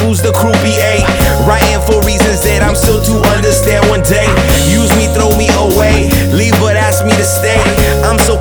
lose the croupier. Writing for reasons that I'm still too